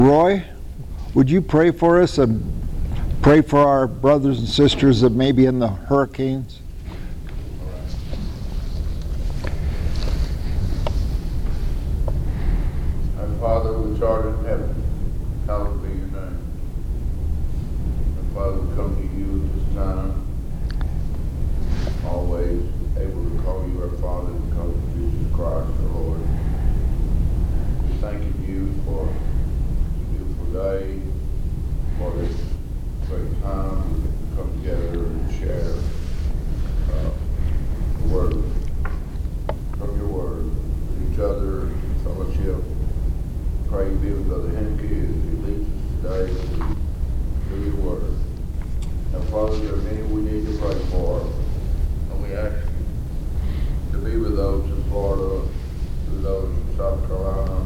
Roy, would you pray for us and pray for our brothers and sisters that may be in the hurricanes? Our Father, which art in heaven, hallowed be your name. And Father, we come to you at this time, always able to call you our Father because of Jesus Christ, our Lord. We thank you for this beautiful day, for this great time we can come together and share the word from your word with each other, fellowship. Pray you be with Brother Henke as he leads us today through your word. Now, Father, there are many we need to pray for, and we ask you to be with those in Florida, with those in South Carolina.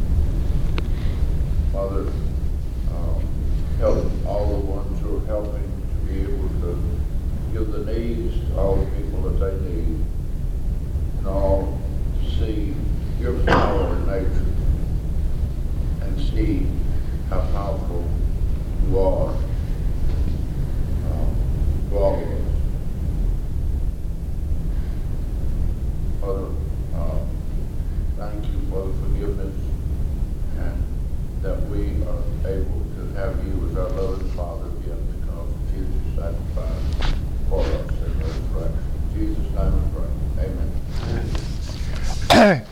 Father, help all the ones who are helping to be able to give the needs to all the people that they need, and all to see your power in nature and see how powerful you are to all of us. Father, thank you for the forgiveness and that we are able to have you as our loving Father again because of Jesus' sacrifice for us in resurrection. In Jesus' name we pray. Amen.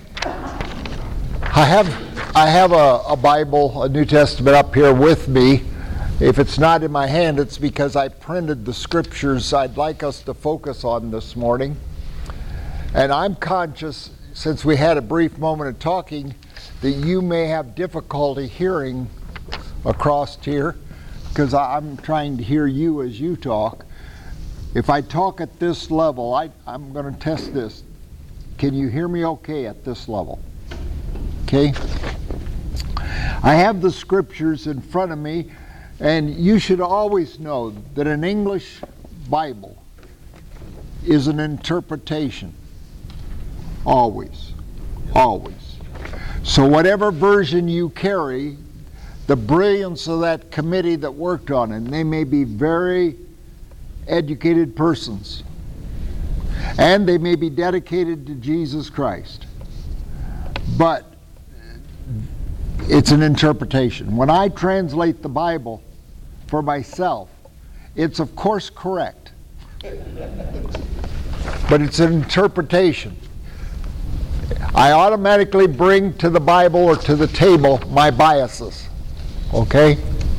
I have a Bible, a New Testament up here with me. If it's not in my hand, it's because I printed the scriptures I'd like us to focus on this morning. And I'm conscious, since we had a brief moment of talking, that you may have difficulty hearing across here, because I'm trying to hear you as you talk. If I talk at this level, I'm going to test this. Can you hear me okay at this level? Okay? I have the scriptures in front of me, and you should always know that an English Bible is an interpretation. Always. Always. So whatever version you carry, the brilliance of that committee that worked on it, and they may be very educated persons, and they may be dedicated to Jesus Christ, but it's an interpretation. When I translate the Bible for myself, it's of course correct, but it's an interpretation. I automatically bring to the Bible or to the table my biases, okay?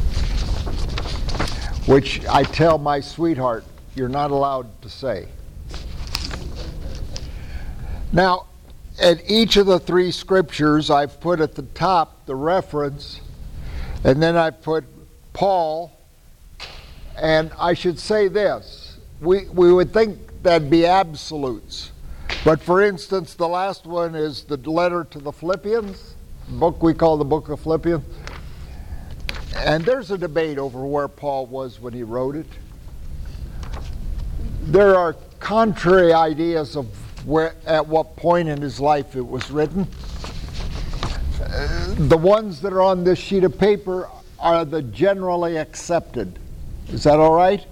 Which I tell my sweetheart, you're not allowed to say. Now, at each of the three scriptures, I've put at the top the reference, and then I put Paul, and I should say this. We would think that'd be absolutes. But for instance, the last one is the letter to the Philippians, the book we call the Book of Philippians. And there's a debate over where Paul was when he wrote it. There are contrary ideas of where, at what point in his life it was written. The ones that are on this sheet of paper are the generally accepted. Is that all right?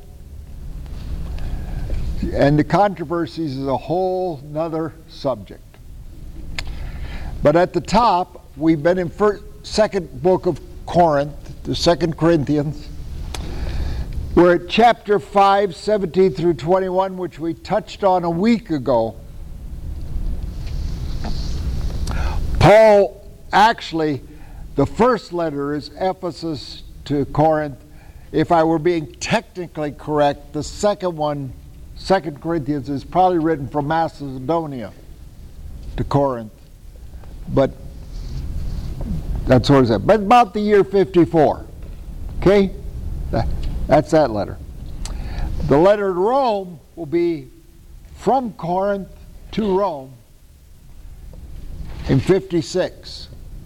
And the controversies is a whole nother subject. But at the top, we've been in second book of Corinth, the 2 Corinthians. We're at chapter 5, 17 through 21, which we touched on a week ago. Paul, actually, the first letter is Ephesus to Corinth. If I were being technically correct, the second one, 2 Corinthians, is probably written from Macedonia to Corinth. But that's what it's at. But about the year 54. Okay? That's that letter. The letter to Rome will be from Corinth to Rome in 56.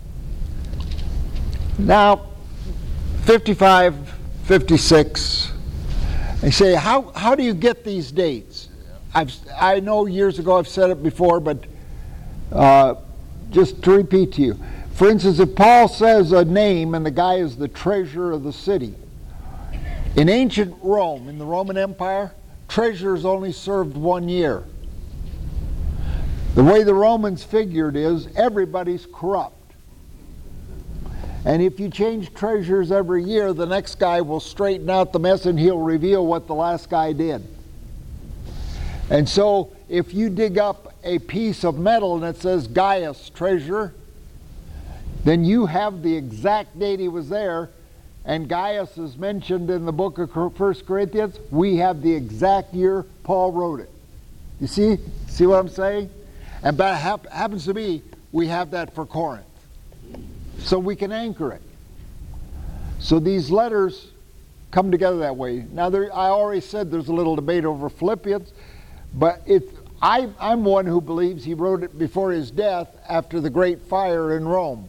Now, 55, 56. They say, how do you get these dates? I know years ago I've said it before, but just to repeat to you, For instance, if Paul says a name and the guy is the treasurer of the city, in ancient Rome, in the Roman Empire, treasurers only served 1 year. The way the Romans figured is everybody's corrupt. And if you change treasurers every year, the next guy will straighten out the mess and he'll reveal what the last guy did. And so if you dig up a piece of metal and it says Gaius, treasurer, then you have the exact date he was there, and Gaius is mentioned in the book of 1 Corinthians. We have the exact year Paul wrote it. You see what I'm saying? And that happens to be, we have that for Corinth. So we can anchor it. So these letters come together that way. Now, I already said there's a little debate over Philippians, but I'm one who believes he wrote it before his death after the great fire in Rome.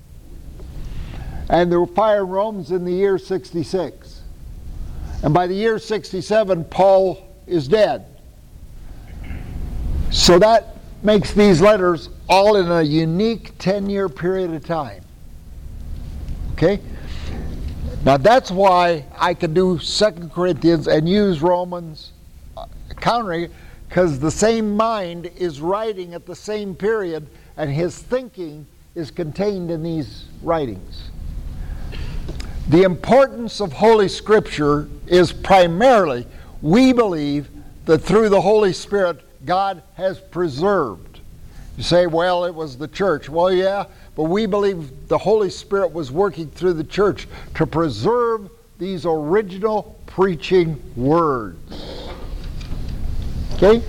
And the fire in Rome's in the year 66. And by the year 67, Paul is dead. So that makes these letters all in a unique 10-year period of time. Okay? Now that's why I can do 2 Corinthians and use Romans countering, because the same mind is writing at the same period, and his thinking is contained in these writings. The importance of Holy Scripture is primarily, we believe that through the Holy Spirit, God has preserved. You say, well, it was the church. Well, yeah, but we believe the Holy Spirit was working through the church to preserve these original preaching words. Okay?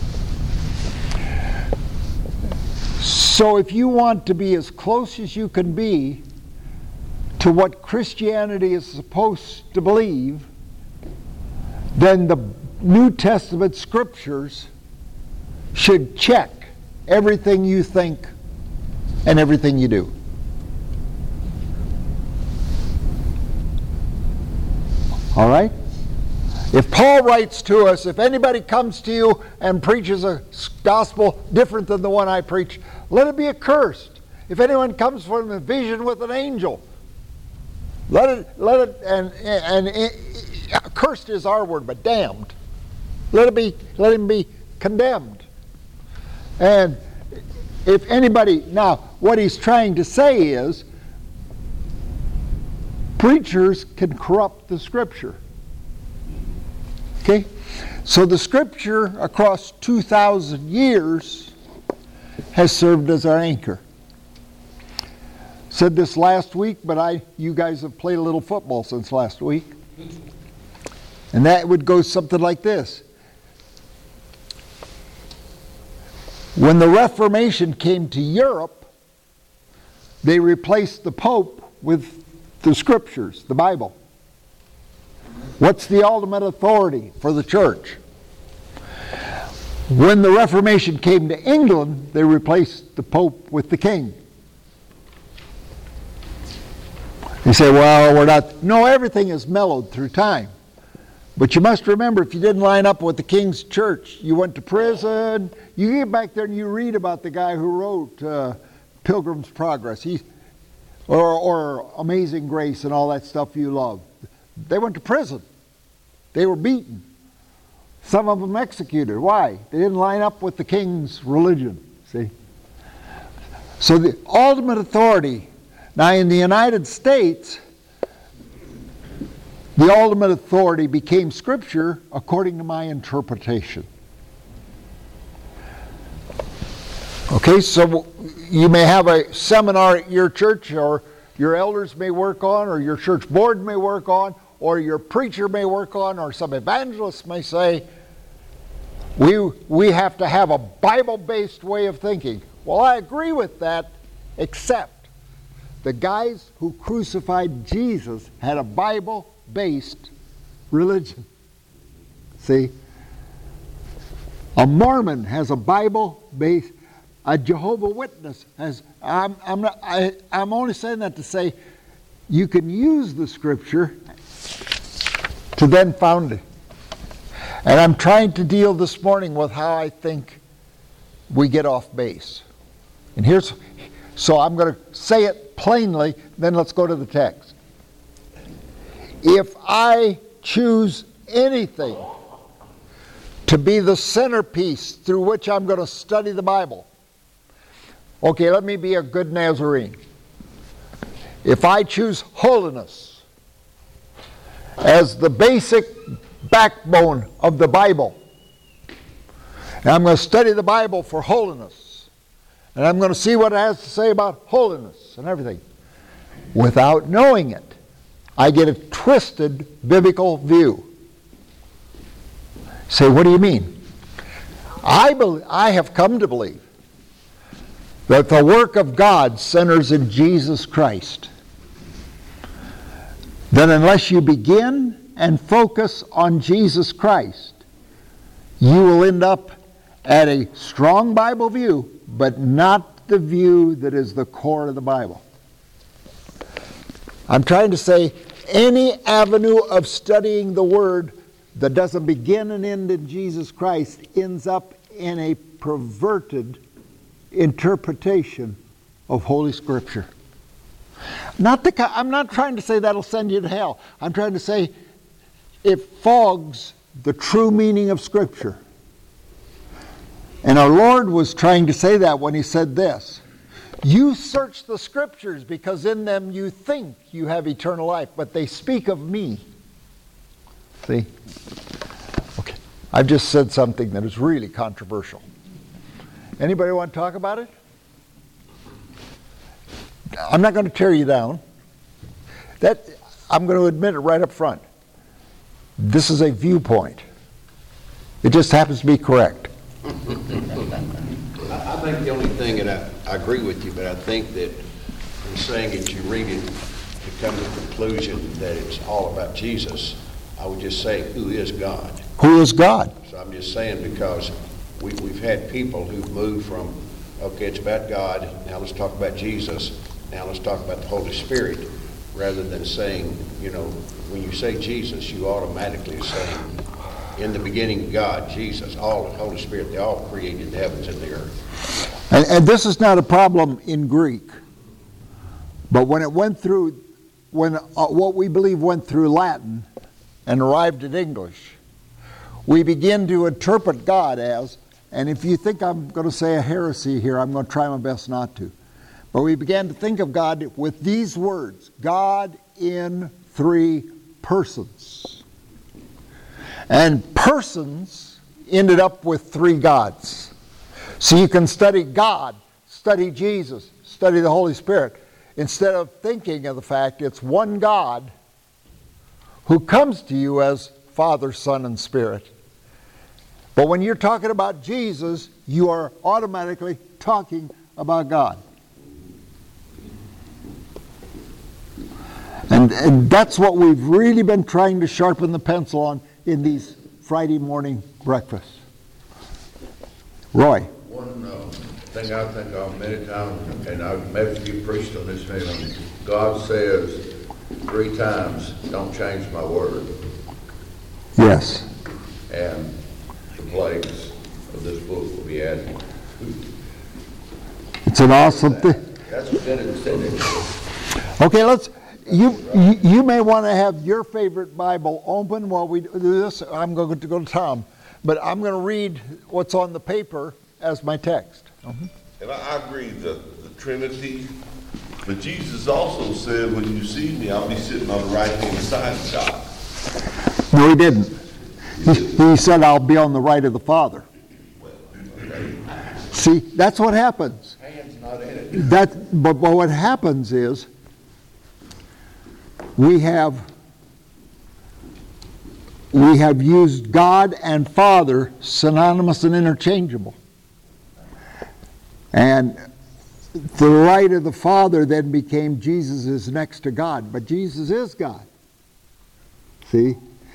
So if you want to be as close as you can be to what Christianity is supposed to believe, then the New Testament scriptures should check everything you think and everything you do. All right? If Paul writes to us, if anybody comes to you and preaches a gospel different than the one I preach, let it be accursed. If anyone comes from a vision with an angel, let it, cursed is our word, but damned. Let him be condemned. And if anybody, now what he's trying to say is, preachers can corrupt the Scripture. Okay? So the Scripture across 2,000 years has served as our anchor. Said this last week, but you guys have played a little football since last week. And that would go something like this. When the Reformation came to Europe, they replaced the Pope with the Scriptures, the Bible. What's the ultimate authority for the church? When the Reformation came to England, they replaced the Pope with the King. You say, well, we're not. No, everything is mellowed through time. But you must remember, if you didn't line up with the King's church, you went to prison. You get back there and you read about the guy who wrote Pilgrim's Progress, or Amazing Grace and all that stuff you love. They went to prison. They were beaten. Some of them executed. Why? They didn't line up with the King's religion. See? So the ultimate authority. Now in the United States, the ultimate authority became Scripture according to my interpretation. Okay, so you may have a seminar at your church, or your elders may work on, or your church board may work on, or your preacher may work on, or some evangelist may say, we have to have a Bible-based way of thinking. Well, I agree with that, except the guys who crucified Jesus had a Bible-based religion. See? A Mormon has a Bible-based, a Jehovah's Witness has, I'm only saying that to say you can use the Scripture to then found it. And I'm trying to deal this morning with how I think we get off base. And So I'm going to say it plainly, then let's go to the text. If I choose anything to be the centerpiece through which I'm going to study the Bible, okay, let me be a good Nazarene. If I choose holiness as the basic backbone of the Bible, and I'm going to study the Bible for holiness, and I'm going to see what it has to say about holiness and everything, without knowing it, I get a twisted biblical view. Say, what do you mean? I have come to believe that the work of God centers in Jesus Christ. Then unless you begin and focus on Jesus Christ, you will end up at a strong Bible view, but not the view that is the core of the Bible. I'm trying to say any avenue of studying the Word that doesn't begin and end in Jesus Christ ends up in a perverted interpretation of Holy Scripture. I'm not trying to say that'll send you to hell. I'm trying to say it fogs the true meaning of Scripture. And our Lord was trying to say that when He said this: you search the Scriptures because in them you think you have eternal life, but they speak of me. See? Okay. I've just said something that is really controversial. Anybody want to talk about it? I'm not going to tear you down. I'm going to admit it right up front. This is a viewpoint. It just happens to be correct. I think the only thing, and I agree with you, but I think that in saying it, you read it to come to the conclusion that it's all about Jesus. I would just say, who is God? Who is God? So I'm just saying, because we've had people who've moved from, okay, it's about God, now let's talk about Jesus, now let's talk about the Holy Spirit, rather than saying, when you say Jesus, you automatically are saying, in the beginning, God, Jesus, all the Holy Spirit, they all created the heavens and the earth. And this is not a problem in Greek. But when it went through, what we believe went through Latin and arrived at English, we begin to interpret God as, and if you think I'm going to say a heresy here, I'm going to try my best not to. But we began to think of God with these words: God in three persons. And persons ended up with three gods. So you can study God, study Jesus, study the Holy Spirit, instead of thinking of the fact it's one God who comes to you as Father, Son, and Spirit. But when you're talking about Jesus, you are automatically talking about God. And that's what we've really been trying to sharpen the pencil on in these Friday morning breakfasts. Roy. One thing I think of many times, and maybe you preached on this maybe, God says 3 times, don't change my word. Yes. And the plagues of this book will be added. It's an awesome thing. That's what did it. Okay, you may want to have your favorite Bible open while we do this. I'm going to go to Tom, but I'm going to read what's on the paper as my text. And I agree the Trinity, but Jesus also said, when you see me, I'll be sitting on the right-hand side of God. No, He didn't. He said, I'll be on the right of the Father. See, that's what happens. Hand's not in it. But what happens is, we have used God and Father synonymous and interchangeable. And the right of the Father then became Jesus is next to God, but Jesus is God. See?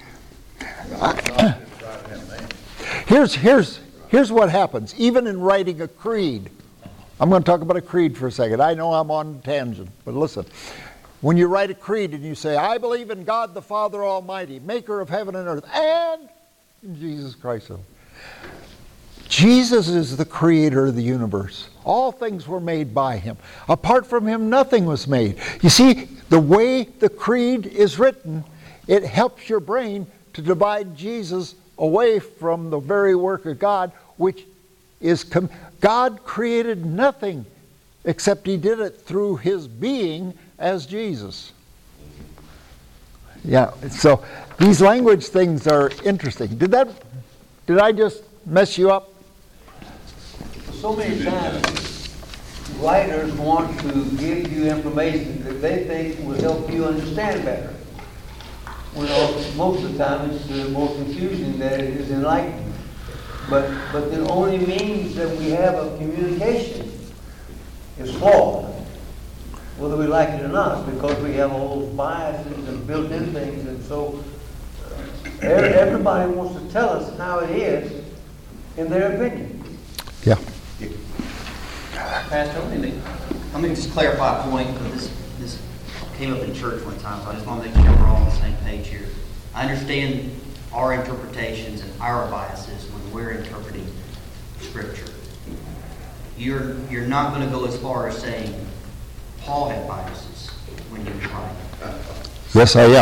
Here's what happens, even in writing a creed. I'm going to talk about a creed for a second. I know I'm on a tangent, but listen. When you write a creed and you say, I believe in God the Father Almighty, maker of heaven and earth, and in Jesus Christ. Jesus is the creator of the universe. All things were made by him. Apart from him, nothing was made. You see, the way the creed is written, it helps your brain to divide Jesus away from the very work of God, which is God created nothing except he did it through his being as Jesus. Yeah, so these language things are interesting. Did I just mess you up? So many times, writers want to give you information that they think will help you understand better. Well, most of the time it's more confusing than it is enlightening. But the only means that we have of communication is flawed, whether we like it or not, because we have all those biases and built-in things, and so everybody wants to tell us how it is in their opinion. Yeah. Pastor, let me just clarify a point, because this came up in church one time, so I just want to make sure we're all on the same page here. I understand our interpretations and our biases when we're interpreting Scripture. You're not going to go as far as saying Paul had biases when he was writing. Yes, I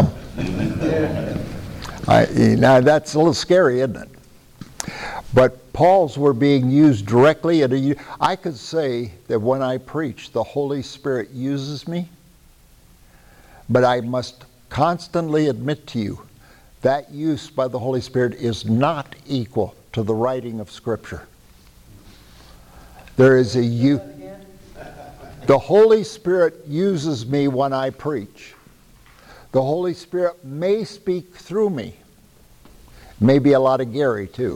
am. Now that's a little scary, isn't it? But Paul's were being used directly at I could say that when I preach, the Holy Spirit uses me, but I must constantly admit to you that use by the Holy Spirit is not equal to the writing of Scripture. There is the Holy Spirit uses me when I preach. The Holy Spirit may speak through me. Maybe a lot of Gary too.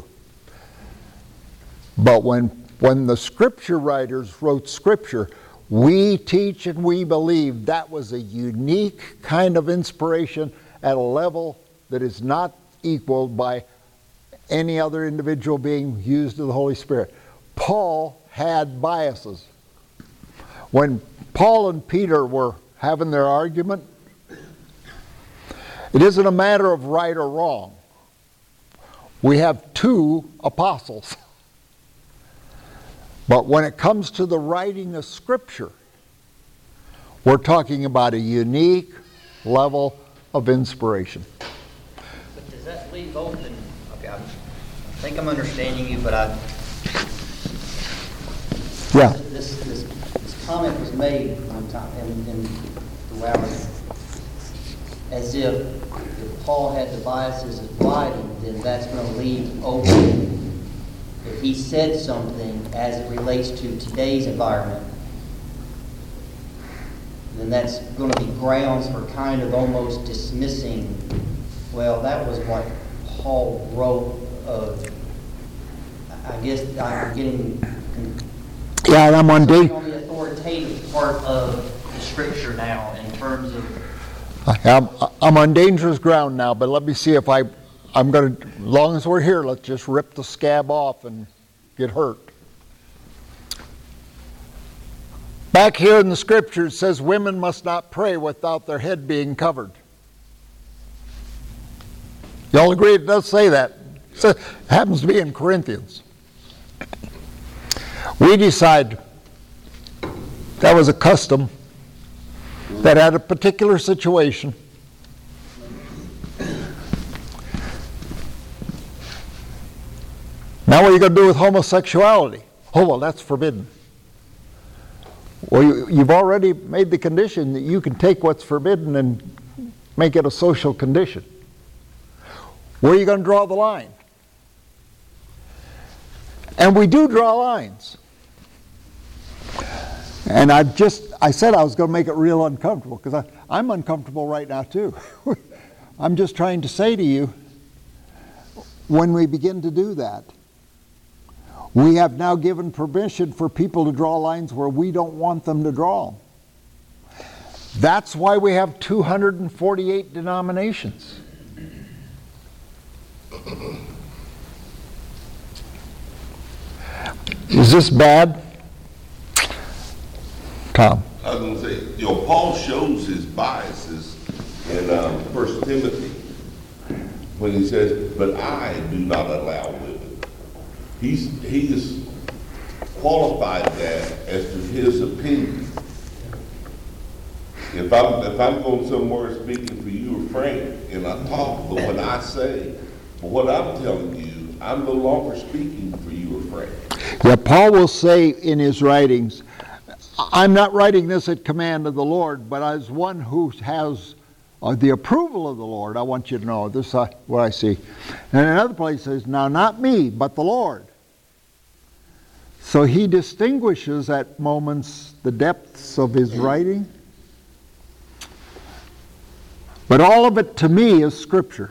But when the Scripture writers wrote Scripture, we teach and we believe that was a unique kind of inspiration at a level that is not equaled by any other individual being used of the Holy Spirit. Paul had biases. When Paul and Peter were having their argument, it isn't a matter of right or wrong. We have two apostles. But when it comes to the writing of Scripture, we're talking about a unique level of inspiration. But does that leave open? Okay, I think I'm understanding you, but Yeah. This comment was made one time in the hours as if Paul had the biases of writing, then that's going to leave open. If he said something as it relates to today's environment, then that's going to be grounds for kind of almost dismissing, well, that was what Paul wrote of, I guess I'm getting Yeah, and I'm on the authoritative part of the Scripture now in terms of... I'm on dangerous ground now, but let me see if I'm going to, as long as we're here, let's just rip the scab off and get hurt. Back here in the Scripture, it says women must not pray without their head being covered. Y'all agree it does say that? It happens to be in Corinthians. We decide that was a custom that had a particular situation. Now what are you going to do with homosexuality? Oh, well, that's forbidden. Well, you've already made the condition that you can take what's forbidden and make it a social condition. Where are you going to draw the line? And we do draw lines. And I said I was going to make it real uncomfortable, because I'm uncomfortable right now too. I'm just trying to say to you, when we begin to do that, we have now given permission for people to draw lines where we don't want them to draw them. That's why we have 248 denominations. Is this bad? Tom? I was going to say, Paul shows his biases in 1 Timothy when he says, but I do not allow women. he has qualified that as to his opinion. If I'm going somewhere speaking for you or Frank, and I talk, but when I say, but what I'm telling you, I'm no longer speaking for you or Frank. Yeah, Paul will say in his writings, I'm not writing this at command of the Lord, but as one who has the approval of the Lord, I want you to know this is what I see. And in another place it says, now not me, but the Lord. So he distinguishes at moments the depths of his writing. But all of it to me is Scripture.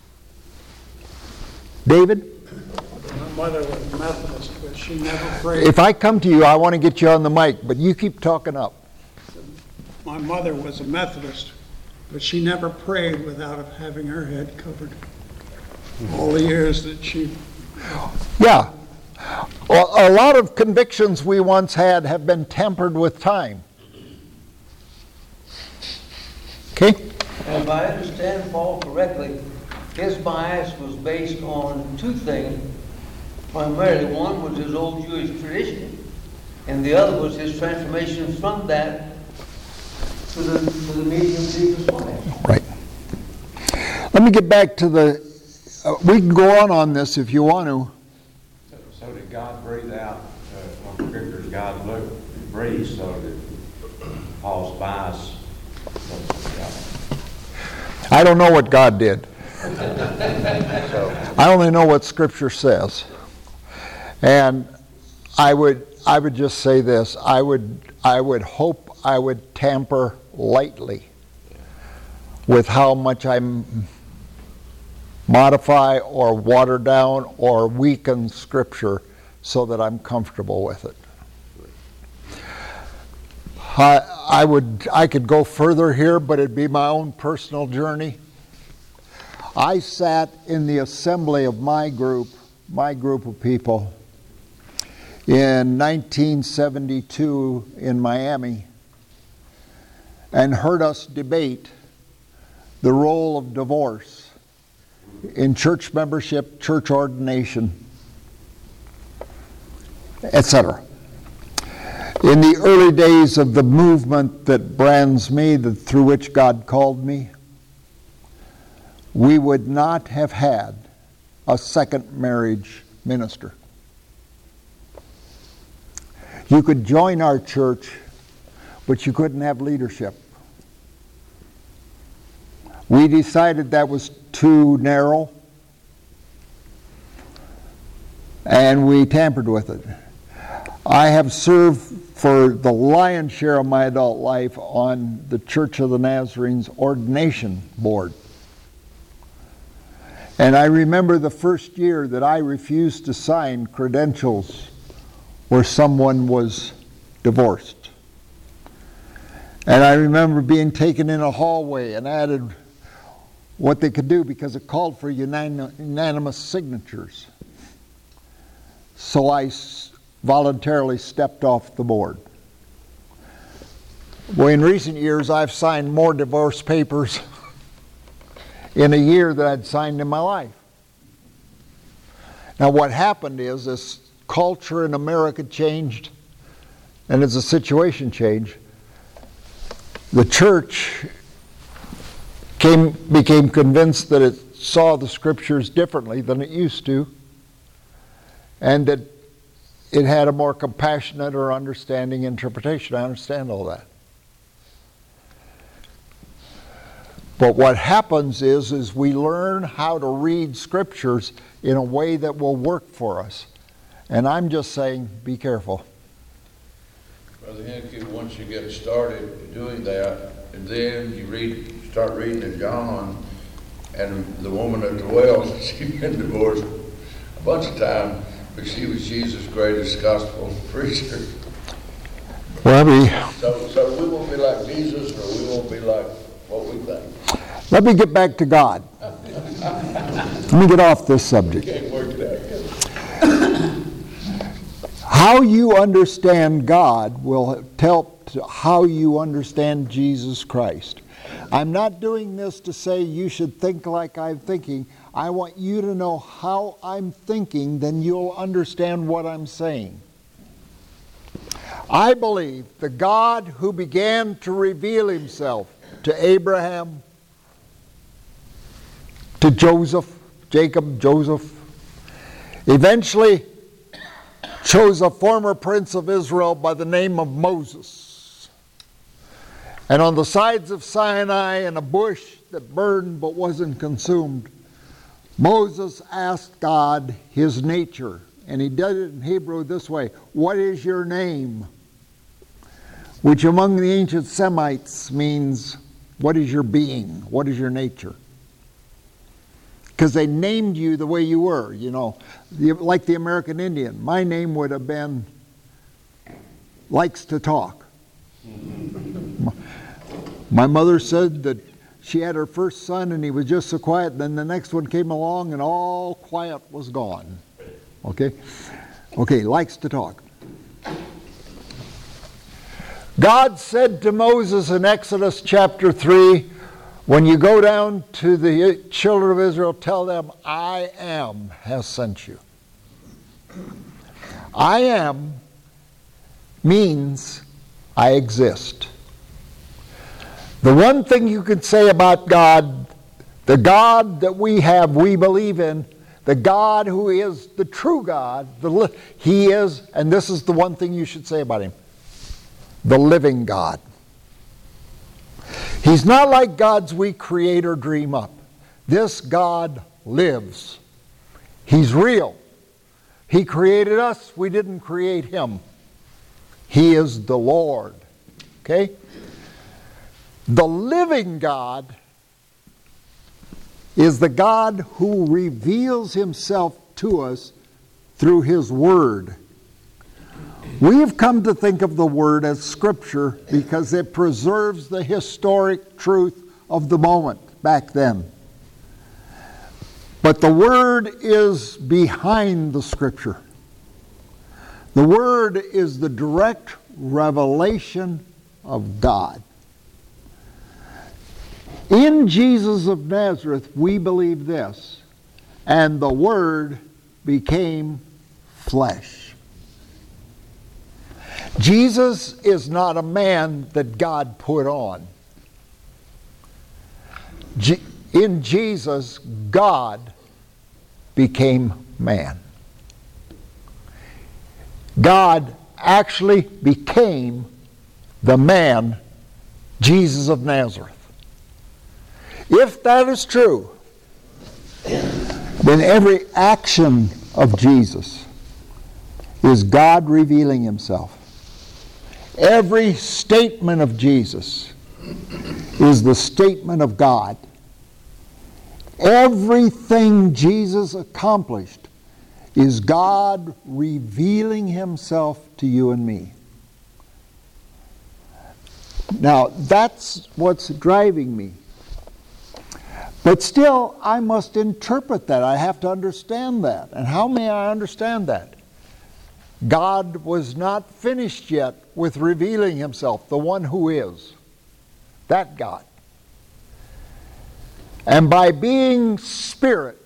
David? My mother was Methodist, but she never prayed. If I come to you, I want to get you on the mic, but you keep talking up. My mother was a Methodist, but she never prayed without having her head covered. All the years that she... Yeah. Well, a lot of convictions we once had have been tempered with time. Okay? And if I understand Paul correctly, his bias was based on two things. Primarily, one was his old Jewish tradition, and the other was his transformation from that to the medium of Jesus Christ. Right. Let me get back to we can go on this if you want to. So did God breathe out, on scriptures, God breathed so that Paul's bias I don't know what God did. I only know what Scripture says. And I would just say this. I would hope I would tamper lightly with how much I modify or water down or weaken Scripture so that I'm comfortable with it. I could go further here, but it'd be my own personal journey. I sat in the assembly of my group of people, in 1972 in Miami, and heard us debate the role of divorce in church membership, church ordination, etc. In the early days of the movement that brands me, through which God called me, we would not have had a second marriage minister. You could join our church, but you couldn't have leadership. We decided that was too narrow, and we tampered with it. I have served for the lion's share of my adult life on the Church of the Nazarenes ordination board. And I remember the first year that I refused to sign credentials where someone was divorced. And I remember being taken in a hallway and added what they could do because it called for unanimous signatures. So I voluntarily stepped off the board. Well, in recent years, I've signed more divorce papers in a year than I'd signed in my life. Now, what happened is this culture in America changed, and as the situation changed, the church became convinced that it saw the Scriptures differently than it used to, and that it had a more compassionate or understanding interpretation. I understand all that. But what happens is we learn how to read Scriptures in a way that will work for us. And I'm just saying, be careful. Brother Henke, once you get started doing that, and then you start reading in John, and the woman at the well, she'd been divorced a bunch of times, but she was Jesus' greatest gospel preacher. Well, So we won't be like Jesus, or we won't be like what we think. let me get back to God. Let me get off this subject. Can't work that. How you understand God will help to how you understand Jesus Christ. I'm not doing this to say you should think like I'm thinking. I want you to know how I'm thinking, then you'll understand what I'm saying. I believe the God who began to reveal himself to Abraham, to Jacob, Joseph, eventually chose a former prince of Israel by the name of Moses. And on the sides of Sinai, in a bush that burned but wasn't consumed, Moses asked God his nature. And he did it in Hebrew this way: "What is your name?" Which among the ancient Semites means, what is your being? What is your nature? Because they named you the way you were, you know. Like the American Indian. My name would have been likes to talk. My mother said that she had her first son and he was just so quiet, and then the next one came along and all quiet was gone. Okay? Okay, likes to talk. God said to Moses in Exodus chapter 3, when you go down to the children of Israel, tell them, I am has sent you. I am means I exist. The one thing you can say about God, the God that we believe in, the God who is the true God, He is, and this is the one thing you should say about Him, the living God. He's not like gods we create or dream up. This God lives. He's real. He created us. We didn't create Him. He is the Lord. Okay? The living God is the God who reveals Himself to us through His Word. We have come to think of the Word as Scripture because it preserves the historic truth of the moment back then. But the Word is behind the Scripture. The Word is the direct revelation of God. In Jesus of Nazareth, we believe this, and the Word became flesh. Jesus is not a man that God put on. In Jesus, God became man. God actually became the man, Jesus of Nazareth. If that is true, then every action of Jesus is God revealing Himself. Every statement of Jesus is the statement of God. Everything Jesus accomplished is God revealing Himself to you and me. Now, that's what's driving me. But still, I must interpret that. I have to understand that. And how may I understand that? God was not finished yet with revealing Himself, the one who is. That God. And by being Spirit,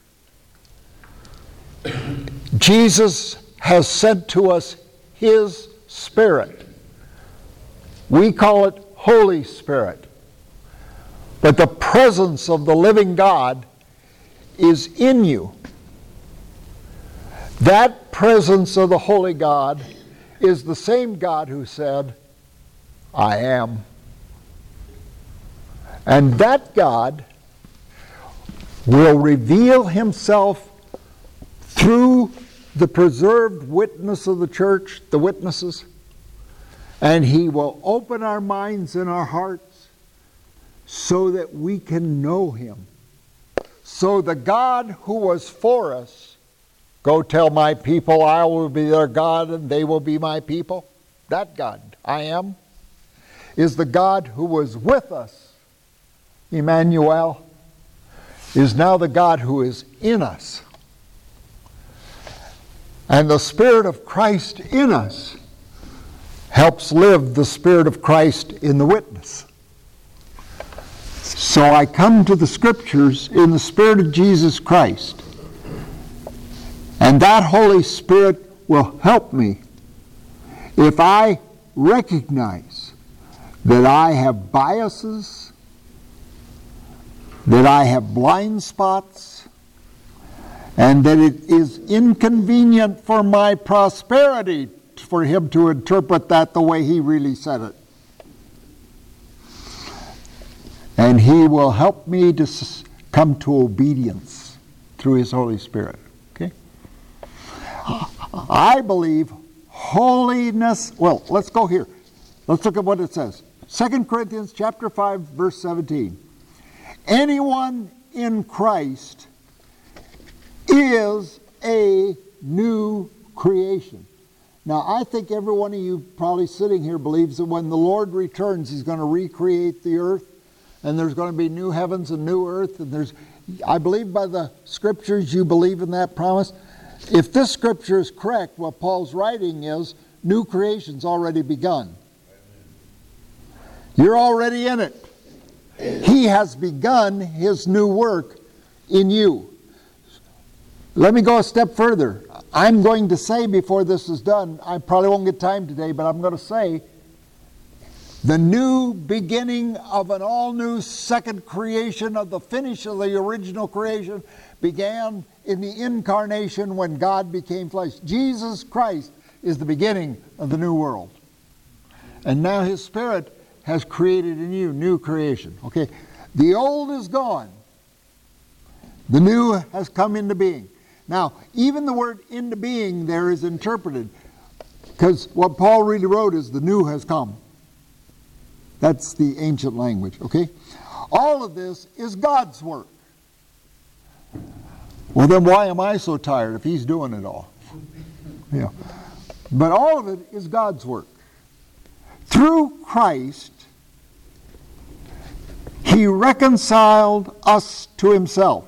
Jesus has sent to us His Spirit. We call it Holy Spirit. But the presence of the living God is in you. That presence of the Holy God is the same God who said, I am. And that God will reveal Himself through the preserved witness of the church, the witnesses, and He will open our minds and our hearts so that we can know Him. So the God who was for us, go tell my people I will be their God and they will be my people. That God, I am, is the God who was with us. Emmanuel is now the God who is in us. And the Spirit of Christ in us helps live the Spirit of Christ in the witness. So I come to the Scriptures in the Spirit of Jesus Christ. And that Holy Spirit will help me if I recognize that I have biases, that I have blind spots, and that it is inconvenient for my prosperity for him to interpret that the way he really said it. And he will help me to come to obedience through his Holy Spirit. Okay? I believe holiness, well, let's go here. Let's look at what it says. 2 Corinthians chapter 5, verse 17. Anyone in Christ is a new creation. Now, I think every one of you probably sitting here believes that when the Lord returns, he's going to recreate the earth, and there's going to be new heavens and new earth, and I believe by the Scriptures you believe in that promise. If this Scripture is correct, what Paul's writing is, new creation's already begun. You're already in it. He has begun his new work in you. Let me go a step further. I'm going to say before this is done, I probably won't get time today, but I'm going to say the new beginning of an all-new second creation, of the finish of the original creation, began in the incarnation when God became flesh. Jesus Christ is the beginning of the new world. And now his Spirit has created in you new creation. Okay, the old is gone. The new has come into being. Now, even the word into being there is interpreted, because what Paul really wrote is the new has come. That's the ancient language, okay? All of this is God's work. Well, then why am I so tired if he's doing it all? Yeah. But all of it is God's work. Through Christ, he reconciled us to himself.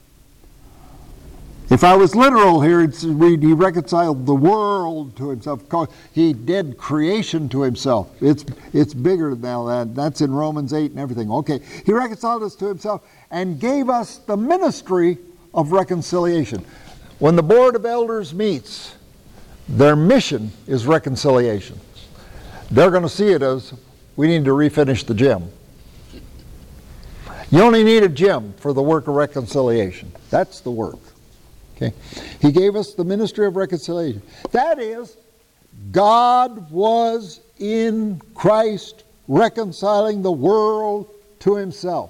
If I was literal here, it'd read, he reconciled the world to himself. He did creation to himself. It's bigger than that. That's in Romans 8 and everything. Okay, he reconciled us to himself and gave us the ministry of reconciliation. When the Board of Elders meets, their mission is reconciliation. They're going to see it as, we need to refinish the gym. You only need a gym for the work of reconciliation. That's the work. Okay. He gave us the ministry of reconciliation. That is, God was in Christ reconciling the world to himself,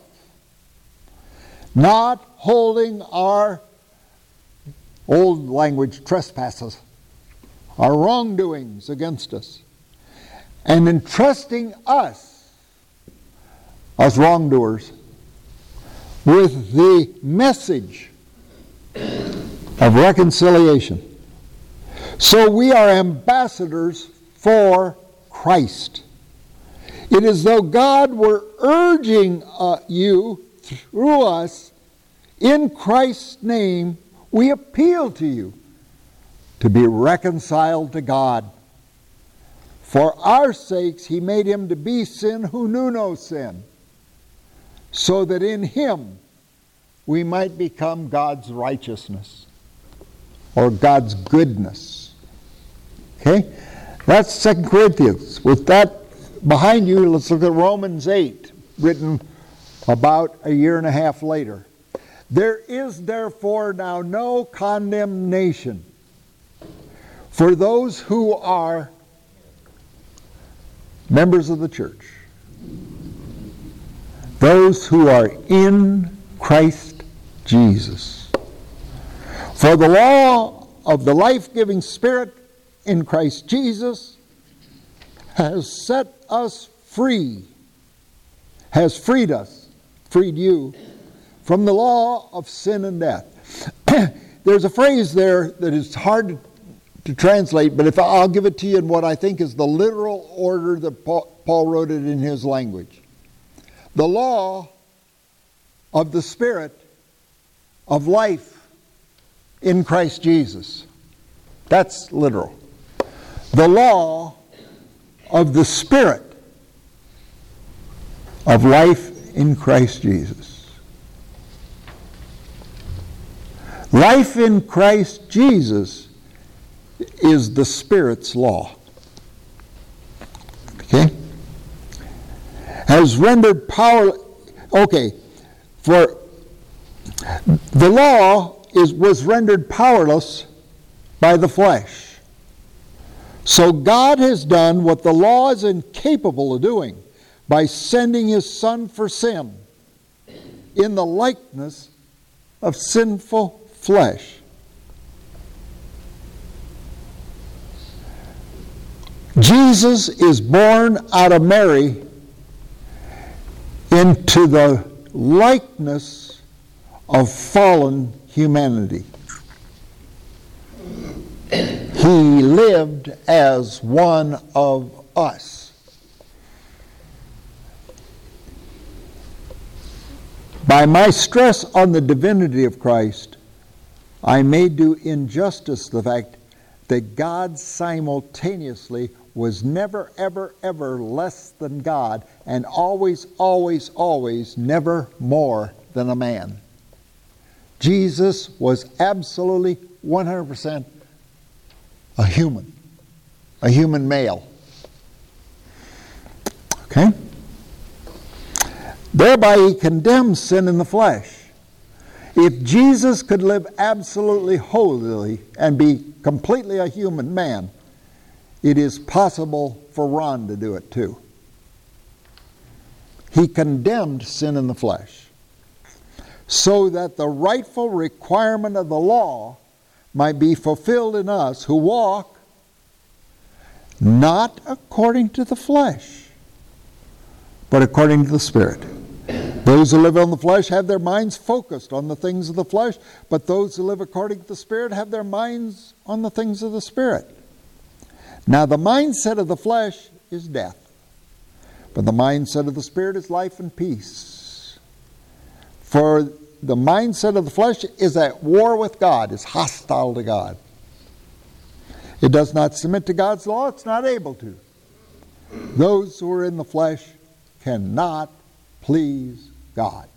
not holding our old language trespasses, our wrongdoings against us, and entrusting us, as wrongdoers, with the message of reconciliation. So we are ambassadors for Christ. It is though God were urging you through us, in Christ's name, we appeal to you to be reconciled to God. For our sakes he made him to be sin who knew no sin, so that in him we might become God's righteousness, or God's goodness. Okay? That's 2 Corinthians. With that behind you, let's look at Romans 8, written about a year and a half later. There is therefore now no condemnation for those who are members of the church, those who are in Christ Jesus. For the law of the life-giving Spirit in Christ Jesus has set us free, has freed us, freed you, from the law of sin and death. There's a phrase there that is hard to translate, but I'll give it to you in what I think is the literal order that Paul wrote it in his language. The law of the Spirit of life in Christ Jesus. That's literal. The law of the Spirit of life in Christ Jesus. Life in Christ Jesus is the Spirit's law. Okay? Has rendered power. Okay, for the law was rendered powerless by the flesh. So God has done what the law is incapable of doing by sending His Son for sin in the likeness of sinful flesh. Jesus is born out of Mary into the likeness of fallen humanity. He lived as one of us. By my stress on the divinity of Christ, I may do injustice to the fact that God simultaneously was never, ever, ever less than God, and always, always, always never more than a man. Jesus was absolutely 100% a human male. Okay? Thereby He condemns sin in the flesh. If Jesus could live absolutely holy and be completely a human man, it is possible for Ron to do it too. He condemned sin in the flesh so that the rightful requirement of the law might be fulfilled in us who walk not according to the flesh, but according to the Spirit. Those who live on the flesh have their minds focused on the things of the flesh, but those who live according to the Spirit have their minds on the things of the Spirit. Now the mindset of the flesh is death, but the mindset of the Spirit is life and peace. For the mindset of the flesh is at war with God, is hostile to God. It does not submit to God's law, it's not able to. Those who are in the flesh cannot please God.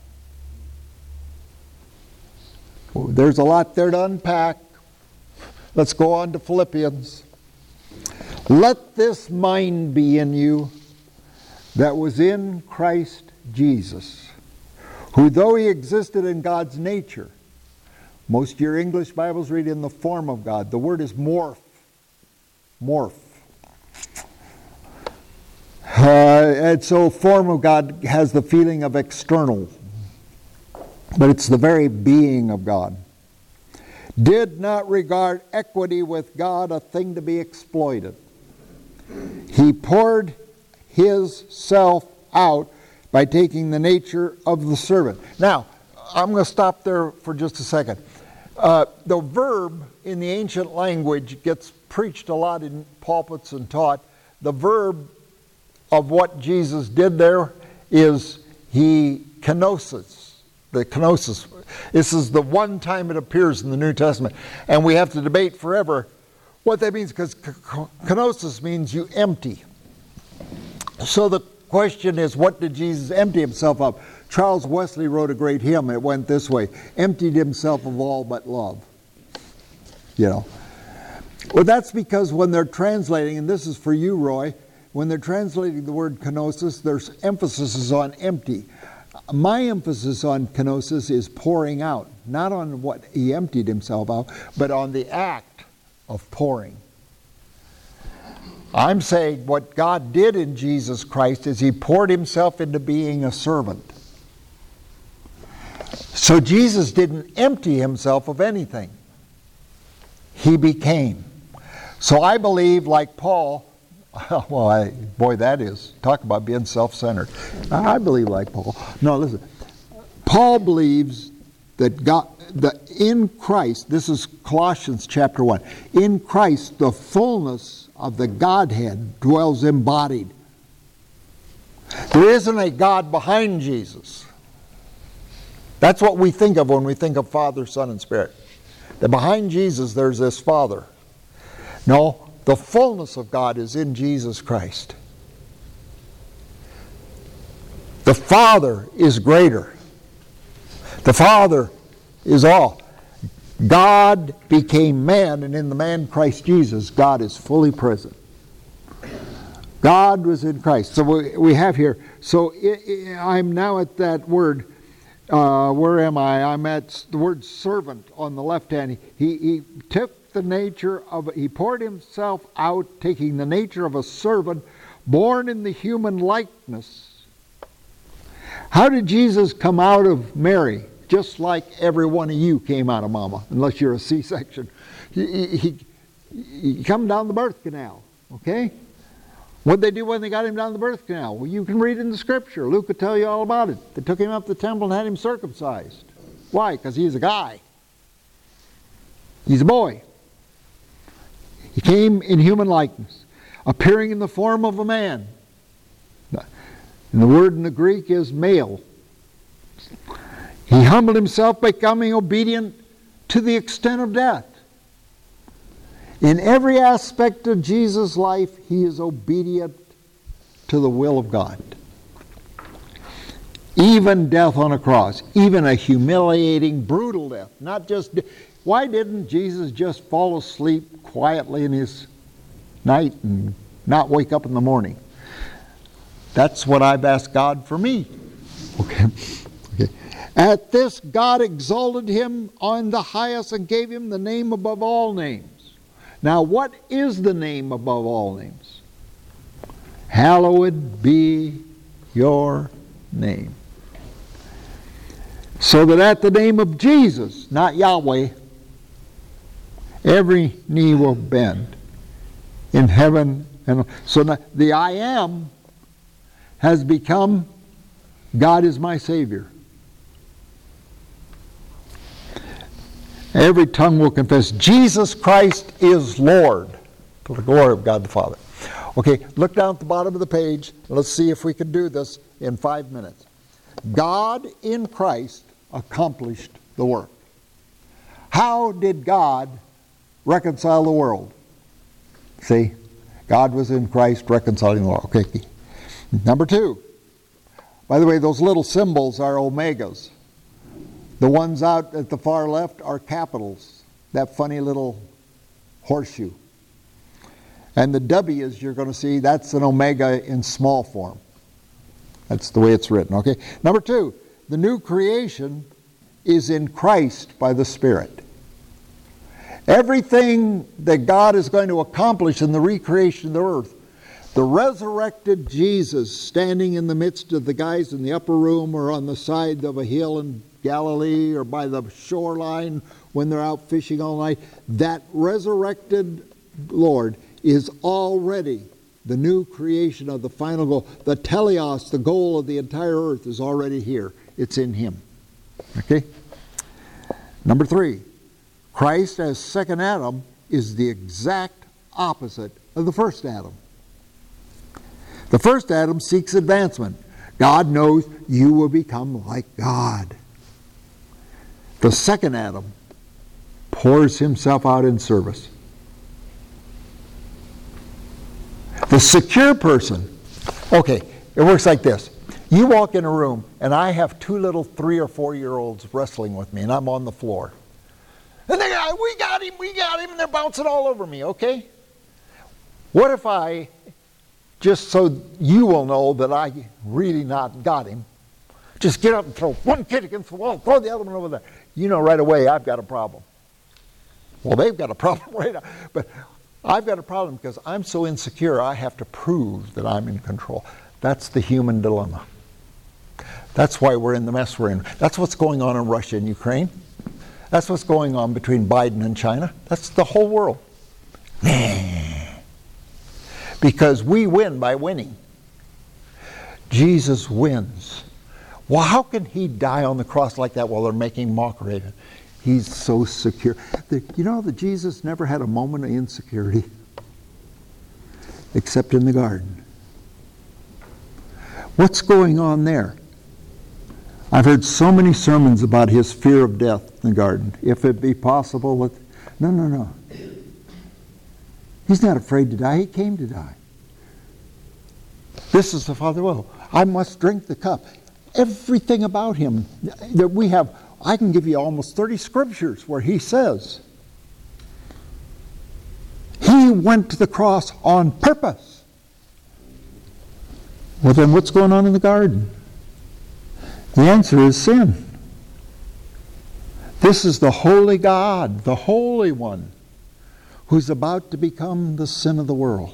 Well, there's a lot there to unpack. Let's go on to Philippians. Let this mind be in you that was in Christ Jesus, who though He existed in God's nature, most of your English Bibles read in the form of God. The word is morph. Morph. And so form of God has the feeling of external, but it's the very being of God. Did not regard equity with God a thing to be exploited. He poured His self out by taking the nature of the servant. Now, I'm going to stop there for just a second. The verb in the ancient language gets preached a lot in pulpits and taught. The verb of what Jesus did there is He kenosis. The kenosis. This is the one time it appears in the New Testament. And we have to debate forever what that means, because kenosis means you empty. So the question is, what did Jesus empty Himself of? Charles Wesley wrote a great hymn. It went this way: emptied Himself of all but love. You know. Well, that's because when they're translating, and this is for you, Roy, when they're translating the word kenosis, their emphasis is on empty. My emphasis on kenosis is pouring out, not on what He emptied Himself of, but on the act of pouring. I'm saying what God did in Jesus Christ is He poured Himself into being a servant. So Jesus didn't empty Himself of anything. He became. So I believe, like Paul, well, boy, that is, talk about being self-centered. I believe like Paul. No, listen. Paul believes that God, that in Christ, this is Colossians chapter 1, in Christ the fullness of the Godhead dwells embodied. There isn't a God behind Jesus. That's what we think of when we think of Father, Son, and Spirit. That behind Jesus there's this Father. No, the fullness of God is in Jesus Christ. The Father is greater. The Father is all. God became man, and in the man Christ Jesus, God is fully present. God was in Christ. So we have here, so I'm now at that word, where am I? I'm at the word servant on the left hand. He took the nature of, he poured himself out, taking the nature of a servant, born in the human likeness. How did Jesus come out of Mary? Just like every one of you came out of Mama, unless you're a C-section. He come down the birth canal, okay? What'd they do when they got him down the birth canal? Well, you can read in the scripture. Luke will tell you all about it. They took him up to the temple and had him circumcised. Why? Because he's a guy. He's a boy. He came in human likeness, appearing in the form of a man. And the word in the Greek is male. He humbled himself, becoming obedient to the extent of death. In every aspect of Jesus' life, he is obedient to the will of God. Even death on a cross, even a humiliating, brutal death. Not just, why didn't Jesus just fall asleep quietly in his night and not wake up in the morning? That's what I've asked God for me. Okay. At this, God exalted him on the highest and gave him the name above all names. Now, what is the name above all names? Hallowed be your name. So that at the name of Jesus, not Yahweh, every knee will bend in heaven. And so the I am has become God is my Savior. Every tongue will confess Jesus Christ is Lord, to the glory of God the Father. Okay, look down at the bottom of the page. Let's see if we can do this in 5 minutes. God in Christ accomplished the work. How did God reconcile the world? See, God was in Christ reconciling the world. Okay. Number 2. By the way, those little symbols are omegas. The ones out at the far left are capitals, that funny little horseshoe. And the W's you're going to see, that's an omega in small form. That's the way it's written, okay? Number 2, the new creation is in Christ by the Spirit. Everything that God is going to accomplish in the recreation of the earth, the resurrected Jesus standing in the midst of the guys in the upper room or on the side of a hill in Galilee or by the shoreline when they're out fishing all night, that resurrected Lord is already the new creation of the final goal. The teleos, the goal of the entire earth, is already here. It's in Him. Okay? Number 3, Christ as second Adam is the exact opposite of the first Adam. The first Adam seeks advancement. God knows you will become like God. The second Adam pours himself out in service. The secure person, okay, it works like this. You walk in a room and I have 2 little 3 or 4-year-olds wrestling with me and I'm on the floor. And they go, we got him, and they're bouncing all over me, okay? What if I, just so you will know that I really not got him, just get up and throw one kid against the wall, throw the other one over there. You know right away I've got a problem. Well, they've got a problem right now. But I've got a problem because I'm so insecure I have to prove that I'm in control. That's the human dilemma. That's why we're in the mess we're in. That's what's going on in Russia and Ukraine. That's what's going on between Biden and China. That's the whole world. Because we win by winning. Jesus wins. Well, how can he die on the cross like that while they're making mockery of him? He's so secure. You know that Jesus never had a moment of insecurity except in the garden. What's going on there? I've heard so many sermons about his fear of death in the garden. If it be possible, no. He's not afraid to die. He came to die. This is the Father's will. I must drink the cup. everything about him that we have. I can give you almost 30 scriptures where he says he went to the cross on purpose. Well, then what's going on in the garden? The answer is sin. This is the holy God, the Holy One, who's about to become the sin of the world.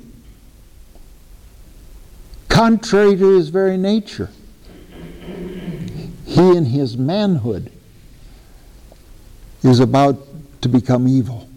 Contrary to his very nature, he in his manhood is about to become evil.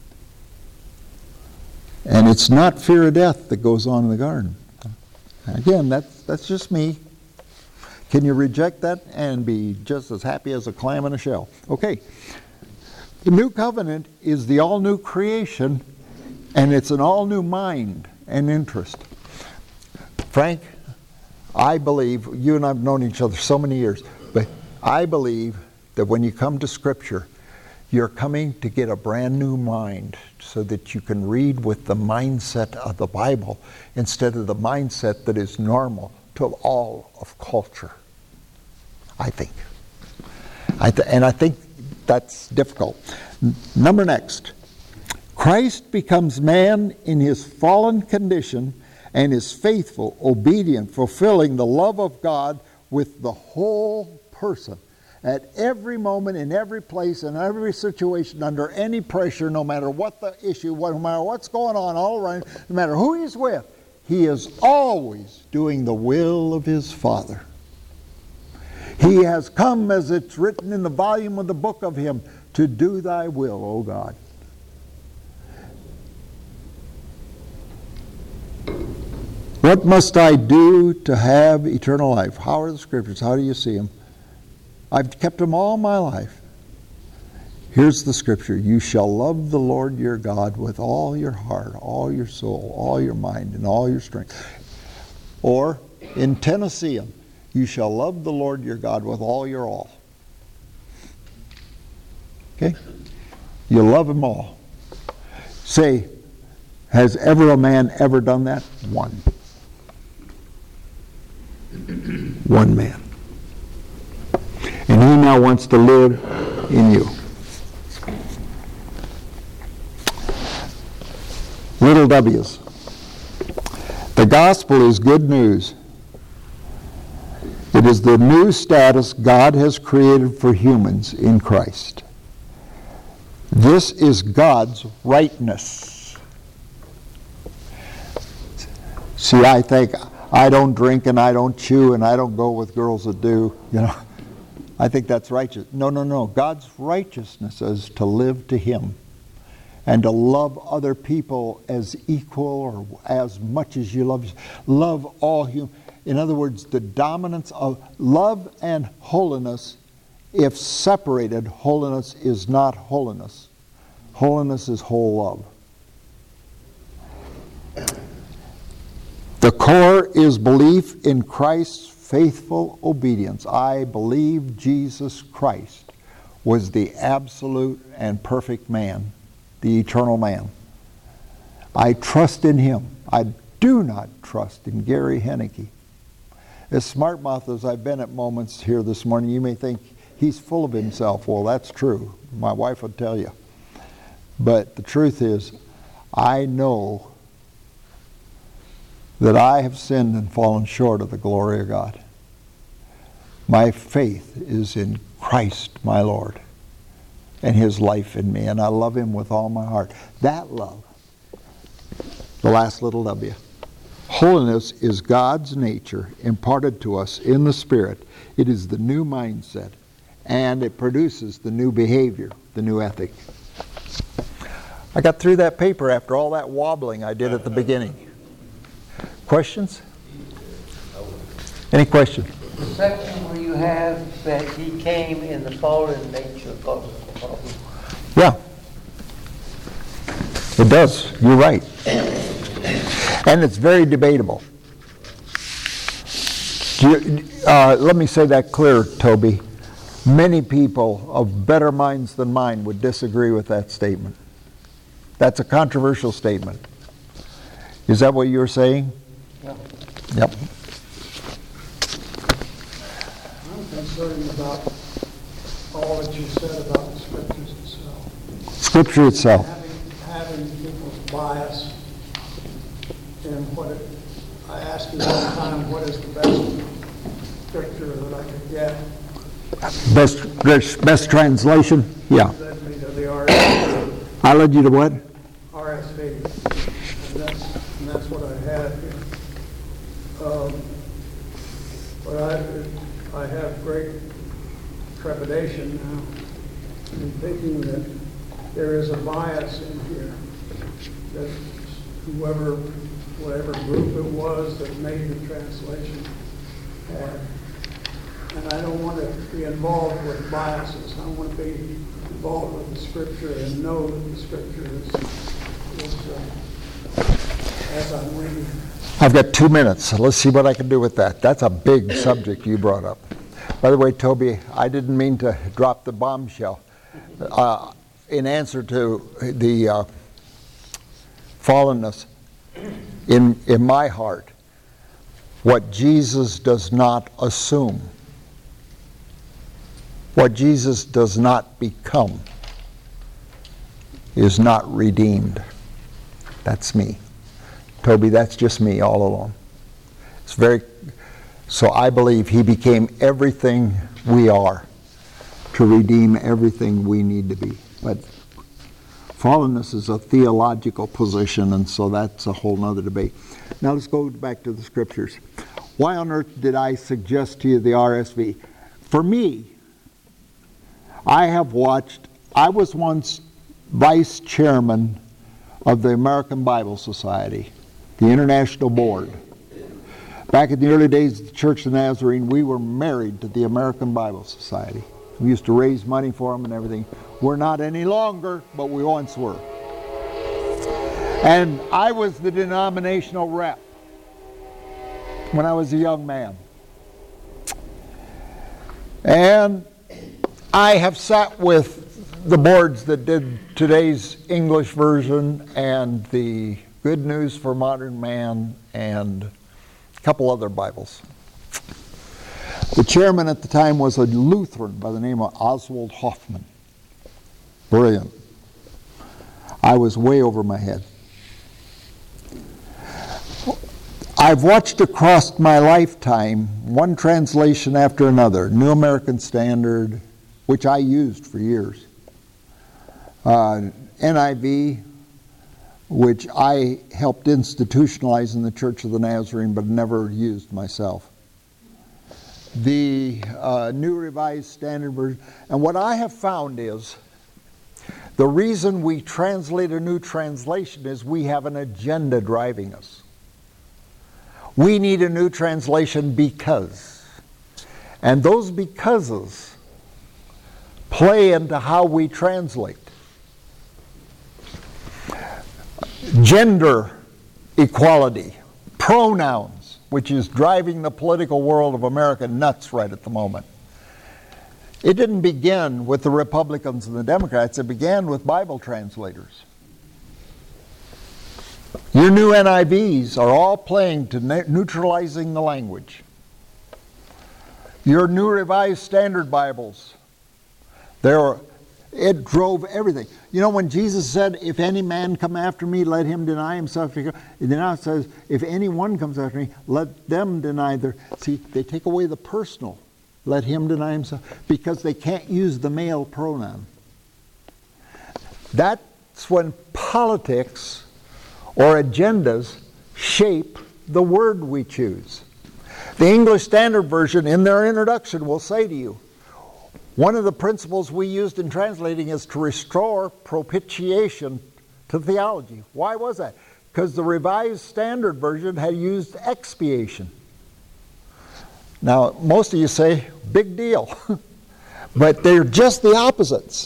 And it's not fear of death that goes on in the garden. Again, that's just me. Can you reject that and be just as happy as a clam in a shell? Okay. The new covenant is the all-new creation, and it's an all-new mind and interest. Frank, I believe, you and I have known each other so many years, but I believe that when you come to Scripture, you're coming to get a brand new mind so that you can read with the mindset of the Bible instead of the mindset that is normal to all of culture, I think. And I think that's difficult. Number next. Christ becomes man in his fallen condition and is faithful, obedient, fulfilling the love of God with the whole person. At every moment, in every place, in every situation, under any pressure, no matter what the issue, no matter what's going on all around, no matter who he's with, he is always doing the will of his Father. He has come, as it's written in the volume of the book of him, to do thy will, O God. What must I do to have eternal life? How are the Scriptures? How do you see them? I've kept them all my life. Here's the Scripture. You shall love the Lord your God with all your heart, all your soul, all your mind, and all your strength. Or, in Tennessean, you shall love the Lord your God with all your all. Okay? You love him all. Say, has ever a man ever done that? One. One man. And he now wants to live in you. Little W's. The gospel is good news. It is the new status God has created for humans in Christ. This is God's rightness. See, I think I don't drink and I don't chew and I don't go with girls that do, I think that's righteous. No. God's righteousness is to live to him and to love other people as equal or as much as you love yourself. Love all humans. In other words, the dominance of love and holiness, if separated, holiness is not holiness. Holiness is whole love. The core is belief in Christ's faithful obedience. I believe Jesus Christ was the absolute and perfect man, the eternal man. I trust in him. I do not trust in Gary Hennicky. As smart-mouthed as I've been at moments here this morning, you may think he's full of himself. Well, that's true. My wife would tell you. But the truth is, I know that I have sinned and fallen short of the glory of God. My faith is in Christ, my Lord, and his life in me, and I love him with all my heart. That love, the last little W. Holiness is God's nature imparted to us in the Spirit. It is the new mindset, and it produces the new behavior, the new ethic. I got through that paper after all that wobbling I did at the beginning. Questions? Any questions? The section where you have that he came in the fallen nature causes the problem. Yeah. It does. You're right. And it's very debatable. Let me say that clear, Toby. Many people of better minds than mine would disagree with that statement. That's a controversial statement. Is that what you're saying? Yeah. Yep. concerned about all that you said about the scriptures itself. Scripture itself. Having people's bias in I asked you one time, what is the best scripture that I could get? Best translation? Yeah. You led me to the RSV. I led you to what? RSV. And that's what I had here. But I have great trepidation now in thinking that there is a bias in here, that whatever group it was that made the translation had. And I don't want to be involved with biases. I want to be involved with the Scripture and know that the Scripture is as I'm reading. I've got 2 minutes, so let's see what I can do with that. That's a big subject you brought up. By the way, Toby, I didn't mean to drop the bombshell. In answer to the fallenness in my heart, what Jesus does not assume, what Jesus does not become, is not redeemed. That's me. Toby, that's just me all along. So I believe he became everything we are to redeem everything we need to be. But fallenness is a theological position, and so that's a whole nother debate. Now let's go back to the scriptures. Why on earth did I suggest to you the RSV? For me, I was once vice chairman of the American Bible Society, the International Board. Back in the early days of the Church of the Nazarene, we were married to the American Bible Society. We used to raise money for them and everything. We're not any longer, but we once were. And I was the denominational rep when I was a young man. And I have sat with the boards that did today's English version and the Good News for Modern Man and a couple other Bibles. The chairman at the time was a Lutheran by the name of Oswald Hoffman. Brilliant. I was way over my head. I've watched across my lifetime one translation after another. New American Standard, which I used for years. NIV, which I helped institutionalize in the Church of the Nazarene but never used myself. The New Revised Standard Version. And what I have found is the reason we translate a new translation is we have an agenda driving us. We need a new translation because. And those becauses play into how we translate. Gender equality, pronouns, which is driving the political world of America nuts right at the moment. It didn't begin with the Republicans and the Democrats, it began with Bible translators. Your new NIVs are all playing to neutralizing the language. Your New Revised Standard Bibles, it drove everything. You know, when Jesus said, if any man come after me, let him deny himself. Now it says, if anyone comes after me, let them deny their... See, they take away the personal. Let him deny himself. Because they can't use the male pronoun. That's when politics or agendas shape the word we choose. The English Standard Version, in their introduction, will say to you, one of the principles we used in translating is to restore propitiation to theology. Why was that? Because the Revised Standard Version had used expiation. Now, most of you say, big deal. But they're just the opposites.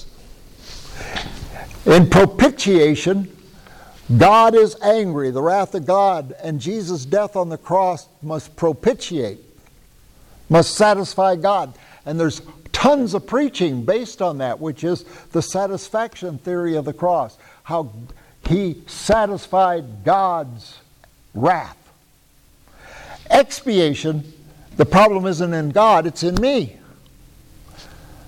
In propitiation, God is angry, the wrath of God, and Jesus' death on the cross must propitiate, must satisfy God. And there's tons of preaching based on that, which is the satisfaction theory of the cross. How he satisfied God's wrath. Expiation, the problem isn't in God, it's in me.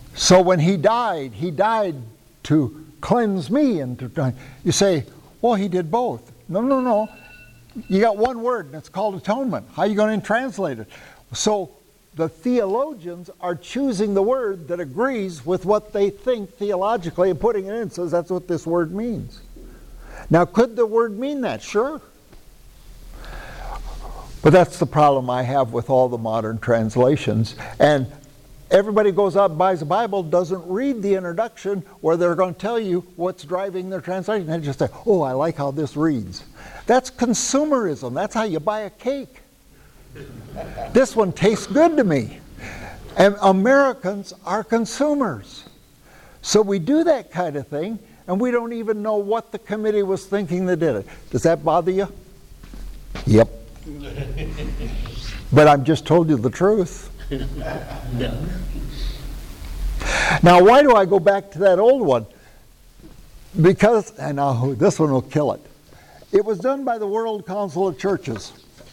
So when he died to cleanse me. And you say, well, he did both. No. You got one word, and it's called atonement. How are you going to translate it? So the theologians are choosing the word that agrees with what they think theologically and putting it in, says that's what this word means. Now, could the word mean that? Sure. But that's the problem I have with all the modern translations. And everybody goes out and buys a Bible, doesn't read the introduction where they're going to tell you what's driving their translation. They just say, oh, I like how this reads. That's consumerism. That's how you buy a cake. This one tastes good to me. And Americans are consumers. So we do that kind of thing, and we don't even know what the committee was thinking that did it. Does that bother you? Yep. But I've just told you the truth. Now, why do I go back to that old one? Because, and now this one will kill it. It was done by the World Council of Churches.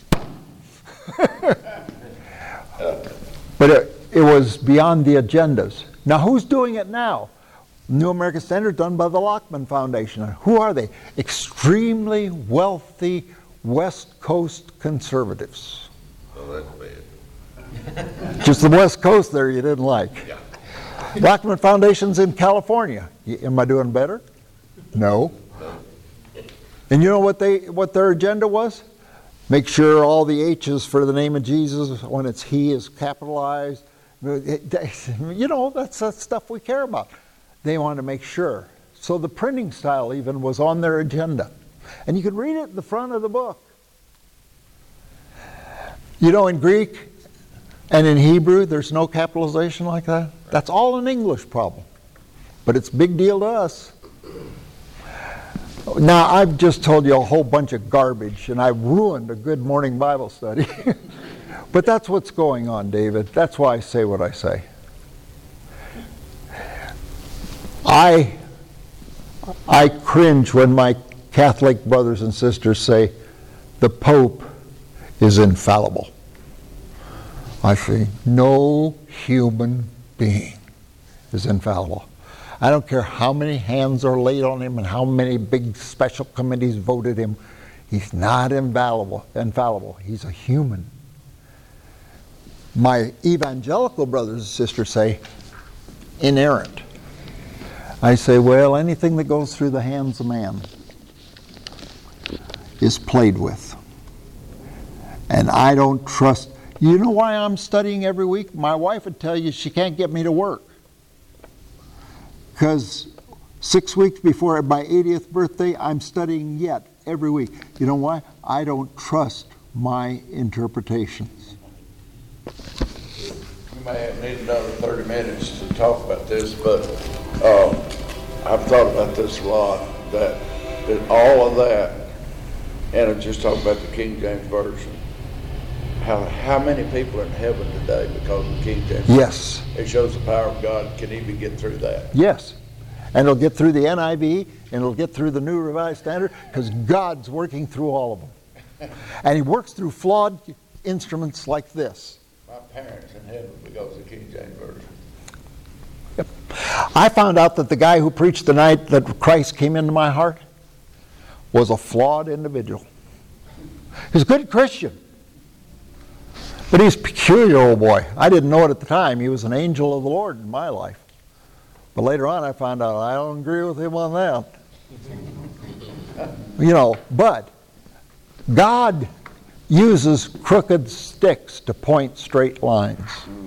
But it was beyond the agendas. Now, who's doing it now? New American Standard done by the Lockman Foundation. Who are they? Extremely wealthy West Coast conservatives. Oh, that's bad. Just the West Coast there you didn't like. Yeah. Lockman Foundation's in California. Am I doing better? No. And you know what their agenda was? Make sure all the H's for the name of Jesus, when it's he, is capitalized. You know, that's stuff we care about. They want to make sure. So the printing style even was on their agenda. And you can read it in the front of the book. You know, in Greek and in Hebrew, there's no capitalization like that. That's all an English problem. But it's a big deal to us. Now, I've just told you a whole bunch of garbage, and I've ruined a good morning Bible study. But that's what's going on, David. That's why I say what I say. I cringe when my Catholic brothers and sisters say the Pope is infallible. I say no human being is infallible. I don't care how many hands are laid on him and how many big special committees voted him. He's not infallible. He's a human. My evangelical brothers and sisters say inerrant. I say, well, anything that goes through the hands of man is played with. And I don't trust. You know why I'm studying every week? My wife would tell you she can't get me to work. Because 6 weeks before my 80th birthday, I'm studying yet every week. You know why? I don't trust my interpretations. We may have need another 30 minutes to talk about this, but I've thought about this a lot, that all of that, and I'm just talking about the King James Version, how many people are in heaven today because of the King James Version? Yes. It shows the power of God can even get through that. Yes. And it'll get through the NIV, and it'll get through the New Revised Standard, because God's working through all of them. And He works through flawed instruments like this. My parents in heaven because of the King James Version. Yep. I found out that the guy who preached the night that Christ came into my heart was a flawed individual. He's a good Christian. But he's a peculiar old boy. I didn't know it at the time. He was an angel of the Lord in my life. But later on I found out I don't agree with him on that. You know, but God uses crooked sticks to point straight lines.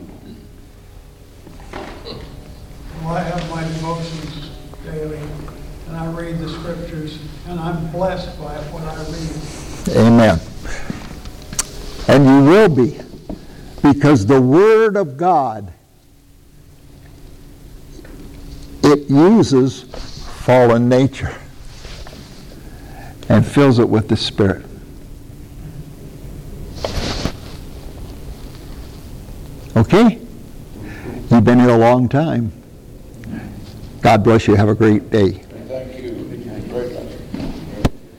Well, I have my devotions daily, and I read the scriptures, and I'm blessed by what I read. Amen. And you will be, because the Word of God, it uses fallen nature and fills it with the Spirit. Okay? You've been here a long time. God bless you. Have a great day.